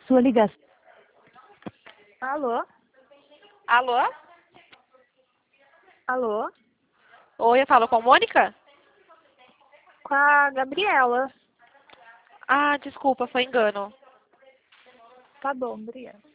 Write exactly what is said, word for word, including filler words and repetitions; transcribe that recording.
Sua ligação. Alô? Alô? Alô? Oi, eu falo com a Mônica? Com a Gabriela. Ah, desculpa, foi engano. Tá bom, obrigada.